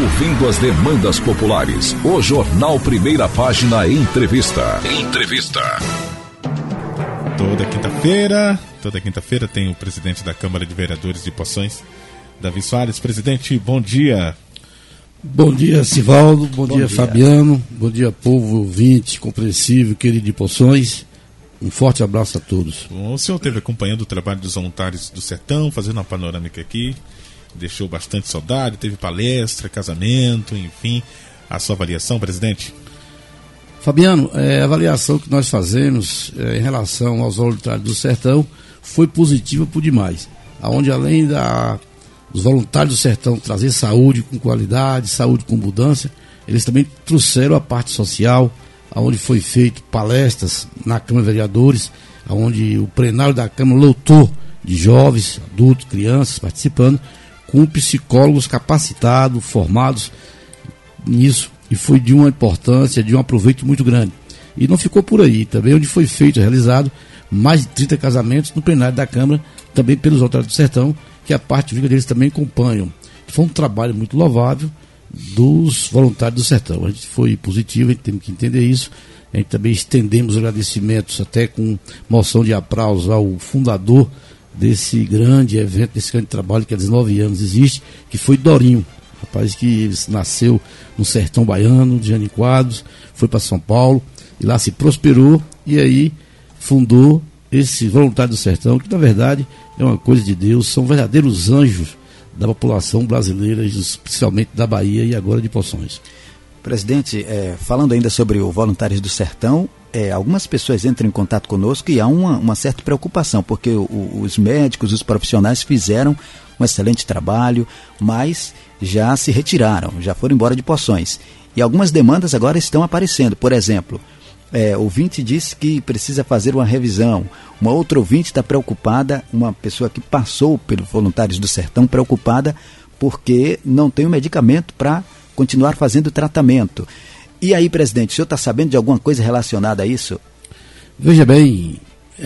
Ouvindo as demandas populares. O Jornal Primeira Página Entrevista. Toda quinta-feira tem o presidente da Câmara de Vereadores de Poções, Davi Soares. Presidente, bom dia. Bom dia, Sivaldo, bom dia, Fabiano, bom dia, povo ouvinte, compreensível, querido de Poções. Um forte abraço a todos. Bom, o senhor esteve acompanhando o trabalho dos voluntários do Sertão, fazendo uma panorâmica aqui, deixou bastante saudade, teve palestra, casamento, enfim. A sua avaliação, presidente? Fabiano, a avaliação que nós fazemos em relação aos voluntários do Sertão foi positiva por demais. Onde além dos voluntários do Sertão trazer saúde com qualidade, saúde com abundância, eles também trouxeram a parte social, onde foi feito palestras na Câmara de Vereadores, onde o plenário da Câmara lotou de jovens, adultos, crianças participando, com psicólogos capacitados, formados nisso, e foi de uma importância, de um aproveito muito grande. E não ficou por aí, também onde foi feito, realizado, mais de 30 casamentos no plenário da Câmara, também pelos voluntários do Sertão, que a parte jurídica deles também acompanham. Foi um trabalho muito louvável dos voluntários do Sertão. A gente foi positivo, a gente tem que entender isso. A gente também estendemos agradecimentos, até com moção de aplauso ao fundador desse grande evento, desse grande trabalho que há 19 anos existe, que foi Dorinho, rapaz que nasceu no sertão baiano, de Jânio Quadros, foi para São Paulo, e lá se prosperou, e aí fundou esse voluntário do Sertão, que na verdade é uma coisa de Deus, são verdadeiros anjos da população brasileira, principalmente da Bahia e agora de Poções. Presidente, falando ainda sobre o Voluntários do Sertão, algumas pessoas entram em contato conosco e há uma certa preocupação, porque os médicos, os profissionais fizeram um excelente trabalho, mas já se retiraram, já foram embora de Poções. E algumas demandas agora estão aparecendo. Por exemplo, ouvinte disse que precisa fazer uma revisão. Uma outra ouvinte está preocupada, uma pessoa que passou pelos Voluntários do Sertão, preocupada porque não tem o medicamento para continuar fazendo o tratamento. E aí, presidente, o senhor está sabendo de alguma coisa relacionada a isso? Veja bem,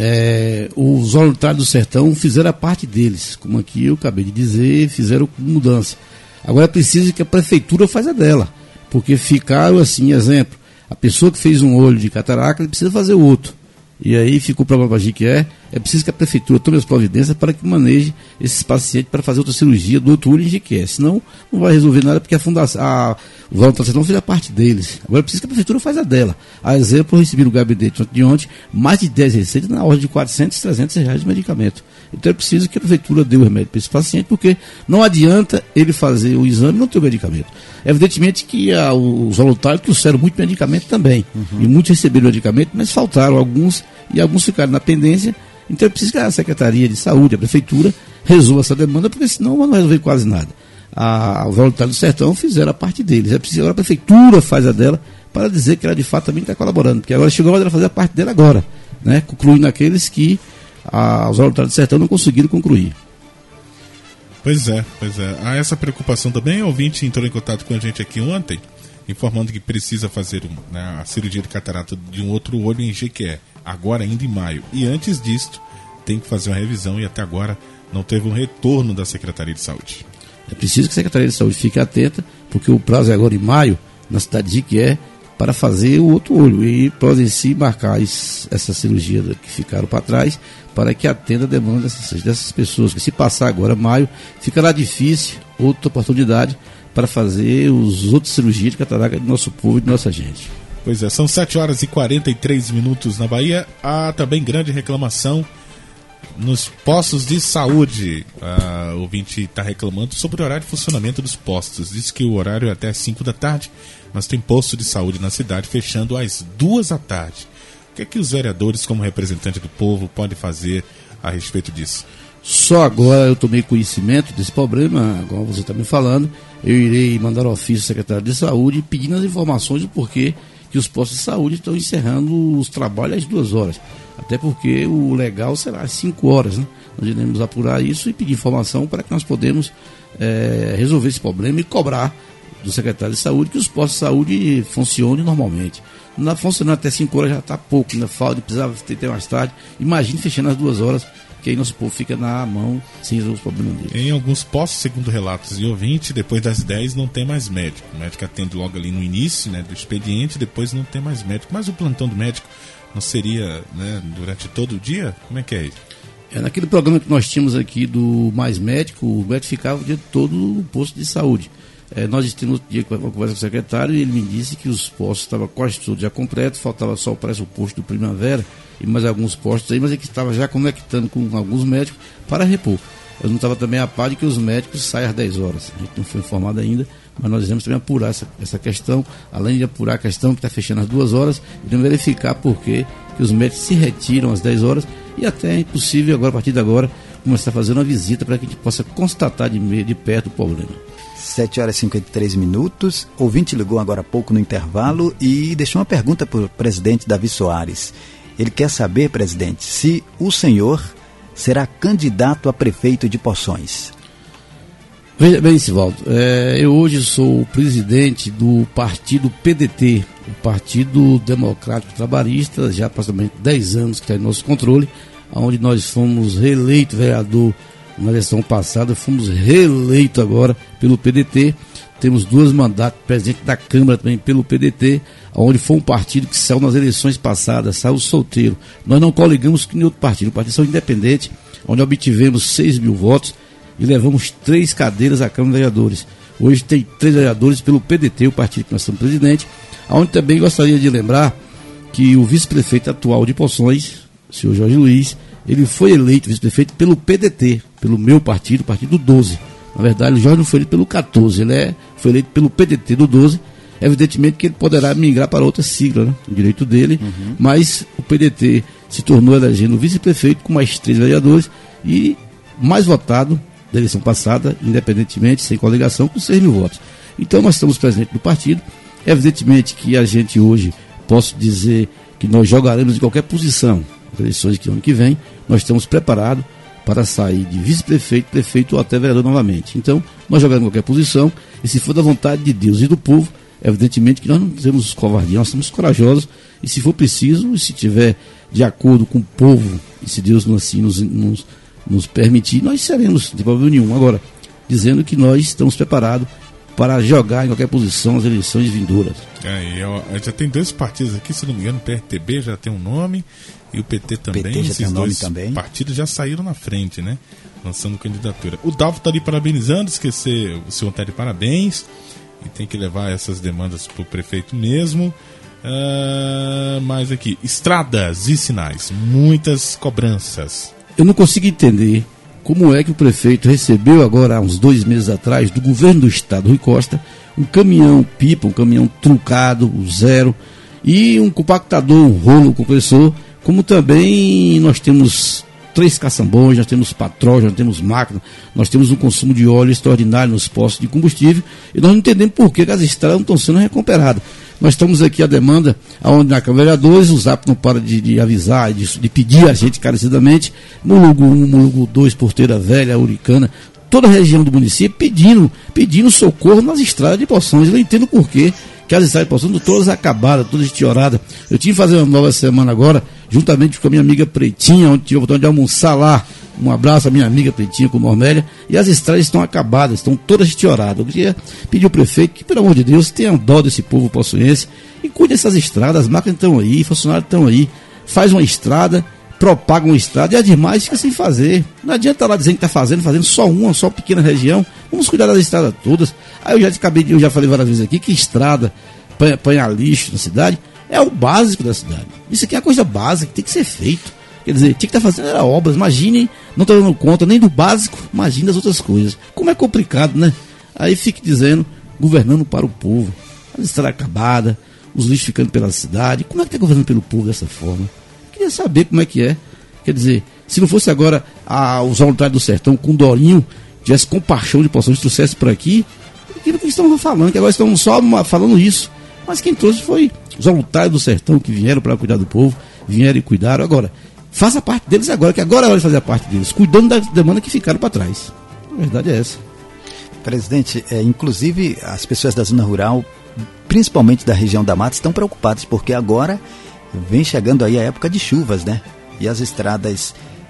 os voluntários do Sertão fizeram a parte deles, como aqui eu acabei de dizer, fizeram com mudança. Agora é preciso que a prefeitura faça a dela, porque ficaram assim, exemplo, a pessoa que fez um olho de catarata, ele precisa fazer o outro. E aí ficou o problema para a Jiquié, é preciso que a prefeitura tome as providências para que maneje esses pacientes para fazer outra cirurgia do outro olho em Jiquié. Senão não vai resolver nada, porque o voluntário não fez a parte deles. Agora é preciso que a prefeitura faça a dela. A exemplo, eu recebi no gabinete de ontem mais de 10 receitas na ordem de 400, 300 reais de medicamento. Então é preciso que a prefeitura dê o remédio para esse paciente, porque não adianta ele fazer o exame e não ter o medicamento. Evidentemente que os voluntários trouxeram muito medicamento também, e muitos receberam medicamento, mas faltaram alguns, e alguns ficaram na pendência. Então é preciso que a Secretaria de Saúde, a Prefeitura, resolva essa demanda, porque senão não vai resolver quase nada. Os voluntários do Sertão fizeram a parte deles. É preciso agora a Prefeitura faz a dela, para dizer que ela de fato também está colaborando, porque agora chegou a hora dela fazer a parte dela agora, né? Concluindo aqueles que os voluntários do Sertão não conseguiram concluir. Pois é. Há essa preocupação também. O ouvinte entrou em contato com a gente aqui ontem, informando que precisa fazer a cirurgia de catarata de um outro olho em Jequié, agora ainda em maio. E antes disto, tem que fazer uma revisão e até agora não teve um retorno da Secretaria de Saúde. É preciso que a Secretaria de Saúde fique atenta, porque o prazo é agora em maio, na cidade de Jequié, para fazer o outro olho. E podem se marcar essa cirurgia que ficaram para trás, para que atenda a demanda dessas pessoas. Que se passar agora maio, ficará difícil outra oportunidade para fazer os outros cirurgias de catarata do nosso povo e de nossa gente. Pois é, são 7 horas e 43 minutos na Bahia. Há também grande reclamação nos postos de saúde. O ouvinte está reclamando sobre o horário de funcionamento dos postos. Diz que o horário é até 5 da tarde, mas tem posto de saúde na cidade fechando às 2 da tarde. O que é que os vereadores, como representante do povo, podem fazer a respeito disso? Só agora eu tomei conhecimento desse problema, como você está me falando. Eu irei mandar ao ofício do secretário de saúde pedindo as informações do porquê que os postos de saúde estão encerrando os trabalhos às 2 horas. Até porque o legal será às 5 horas, né? Nós iremos apurar isso e pedir informação para que nós podemos resolver esse problema e cobrar do secretário de saúde que os postos de saúde funcionem normalmente. Não funcionando até 5 horas já está pouco, ainda falta, precisava ter mais tarde. Imagine fechando às 2 horas, que aí nosso povo fica na mão sem resolver os problemas dele. Em alguns postos, segundo relatos de ouvinte, depois das 10 não tem mais médico. O médico atende logo ali no início, né, do expediente, depois não tem mais médico. Mas o plantão do médico não seria, né, durante todo o dia? Como é que é isso? Naquele programa que nós tínhamos aqui do Mais Médico, o médico ficava o dia todo no posto de saúde. Nós tínhamos outro dia que uma conversa com o secretário e ele me disse que os postos estavam quase todos já completos, faltava só o posto do Primavera e mais alguns postos aí, mas é que estava já conectando com alguns médicos para repor. Eu não estava também a par de que os médicos saem às 10 horas. A gente não foi informado ainda, mas nós iremos também apurar essa questão, além de apurar a questão que está fechando às 2 horas, iremos verificar por que os médicos se retiram às 10 horas e até é impossível agora, a partir de agora, começar a fazer uma visita para que a gente possa constatar de perto o problema. 7 horas e 53 minutos. O ouvinte ligou agora há pouco no intervalo e deixou uma pergunta para o presidente Davi Soares. Ele quer saber, presidente, se o senhor será candidato a prefeito de Poções. Veja bem, Sivaldo, eu hoje sou o presidente do partido PDT, o Partido Democrático Trabalhista, já aproximadamente 10 anos que está em nosso controle, onde nós fomos reeleitos vereador na eleição passada, fomos reeleitos agora pelo PDT, temos 2 mandatos, presidente da Câmara também pelo PDT, onde foi um partido que saiu nas eleições passadas, saiu solteiro. Nós não coligamos com nenhum outro partido, o partido são independente, onde obtivemos 6 mil votos e levamos 3 cadeiras à Câmara de Vereadores. Hoje tem 3 vereadores pelo PDT, o partido que nós somos presidente, onde também gostaria de lembrar que o vice-prefeito atual de Poções, o senhor Jorge Luiz, ele foi eleito vice-prefeito pelo PDT, pelo meu partido, o partido 12. Na verdade, o Jorge não foi eleito pelo 14, ele foi eleito pelo PDT do 12. Evidentemente que ele poderá migrar para outra sigla, né? O direito dele, mas o PDT se tornou elegendo vice-prefeito com mais 3 vereadores e mais votado da eleição passada, independentemente, sem coligação, com 6 mil votos. Então nós estamos presentes no partido. Evidentemente que a gente hoje, posso dizer que nós jogaremos em qualquer posição nas eleições que ano que vem, nós estamos preparados para sair de vice-prefeito, prefeito ou até vereador novamente. Então, nós jogaremos em qualquer posição, e se for da vontade de Deus e do povo, evidentemente que nós não temos covardia, nós somos corajosos, e se for preciso, e se tiver de acordo com o povo, e se Deus assim nos permitir, nós seremos, de problema nenhum. Agora, dizendo que nós estamos preparados para jogar em qualquer posição nas eleições vindouras. Já tem 2 partidos aqui, se não me engano, o PRTB já tem um nome e o PT também. PT já Esses tem 2 também. partidos já saíram na frente, né? Lançando candidatura. O Dalvo está ali parabenizando, esquecer, o senhor está de parabéns e tem que levar essas demandas para o prefeito mesmo. Mas aqui, estradas e sinais, muitas cobranças. Eu não consigo entender como é que o prefeito recebeu agora, há uns 2 meses atrás, do governo do estado, Rui Costa, um caminhão-pipa, um caminhão truncado, zero, e um compactador, um rolo compressor, como também nós temos 3 caçambões, nós temos patrões, nós temos máquina, nós temos um consumo de óleo extraordinário nos postos de combustível, e nós não entendemos por que as estradas não estão sendo recuperadas. Nós estamos aqui a demanda, onde na Câmara de Vereadores, o Zap não para de avisar, de pedir a gente encarecidamente, Mulugu 1, Mulugu 2, Porteira Velha, Uricana, toda a região do município pedindo socorro nas estradas de Poções. Eu não entendo por quê que as estradas de Poções estão todas acabadas, todas estioradas. Eu tive que fazer uma nova semana agora, juntamente com a minha amiga Pretinha, onde tive a oportunidade de almoçar lá. Um abraço à minha amiga Pretinha com Normélia. E as estradas estão acabadas, estão todas estioradas. Eu queria pedir ao prefeito que, pelo amor de Deus, tenha dó desse povo poçoense e cuide dessas estradas. As máquinas estão aí, funcionários estão aí. Faz uma estrada, propaga uma estrada e a demais fica sem fazer. Não adianta lá dizer que está fazendo só uma pequena região. Vamos cuidar das estradas todas. Aí eu já falei várias vezes aqui que estrada, apanhar lixo na cidade, é o básico da cidade. Isso aqui é a coisa básica que tem que ser feito. Quer dizer, tinha que estar fazendo era obras. Imagine, não está dando conta nem do básico, imagine das outras coisas. Como é complicado, né? Aí fique dizendo, governando para o povo. As estradas acabadas, os lixos ficando pela cidade. Como é que está governando pelo povo dessa forma? Queria saber como é que é. Quer dizer, se não fosse agora os voluntários do sertão com Dorinho, tivesse compaixão de Poções, trouxesse por aqui, aquilo que estão falando, que agora estão só falando isso. Mas quem trouxe foi os voluntários do sertão que vieram para cuidar do povo, vieram e cuidaram. Agora, faça a parte deles agora, que agora é hora de fazer a parte deles, cuidando da demanda que ficaram para trás. A verdade é essa. Presidente, inclusive as pessoas da zona rural, principalmente da região da Mata, estão preocupadas, porque agora vem chegando aí a época de chuvas, né? E as estradas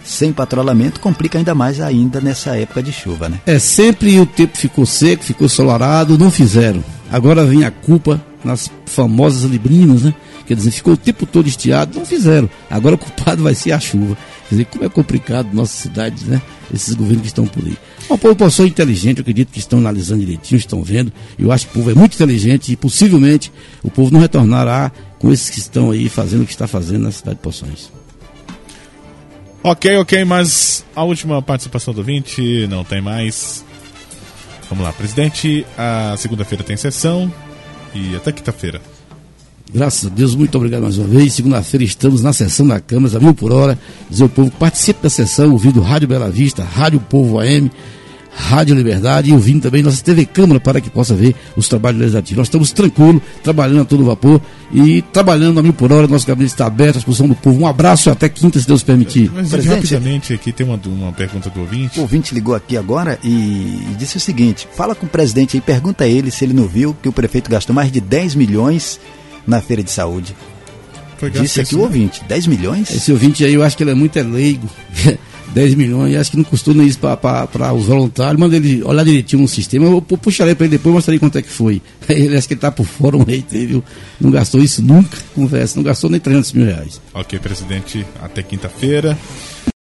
sem patrulhamento complica ainda mais ainda nessa época de chuva, né? Sempre o tempo ficou seco, ficou ensolarado, não fizeram. Agora vem a culpa nas famosas librinas, né? Quer dizer, ficou o tempo todo estiado, não fizeram. Agora o culpado vai ser a chuva. Quer dizer, como é complicado nossas cidades, né? Esses governos que estão por aí. Uma população inteligente, eu acredito que estão analisando direitinho, estão vendo. Eu acho que o povo é muito inteligente e possivelmente o povo não retornará com esses que estão aí fazendo o que está fazendo na cidade de Poções. Ok, mas a última participação do ouvinte, não tem mais. Vamos lá, presidente, a segunda-feira tem sessão e até quinta-feira. Graças a Deus, muito obrigado mais uma vez. Segunda-feira estamos na sessão da Câmara, a 1000 por hora. Dizer ao povo que participe da sessão, ouvindo Rádio Bela Vista, Rádio Povo AM, Rádio Liberdade e ouvindo também nossa TV Câmara para que possa ver os trabalhos legislativos. Nós estamos tranquilos, trabalhando a todo vapor e trabalhando a 1000 por hora. Nosso gabinete está aberto à disposição do povo. Um abraço e até quinta, se Deus permitir. Mas rapidamente aqui tem uma pergunta do ouvinte. O ouvinte ligou aqui agora e disse o seguinte: fala com o presidente aí, pergunta a ele se ele não viu que o prefeito gastou mais de 10 milhões na feira de saúde. Disse aqui o ouvinte, 10 milhões? Esse ouvinte aí, eu acho que ele é muito leigo. 10 milhões, acho que não custou nem isso para os voluntários. Manda ele olhar direitinho no sistema. Eu puxarei para ele depois, mostrarei quanto é que foi. Ele acho que ele está por fora, um rei, viu? Não gastou isso nunca, conversa, não gastou nem 300 mil reais. Ok, presidente, até quinta-feira.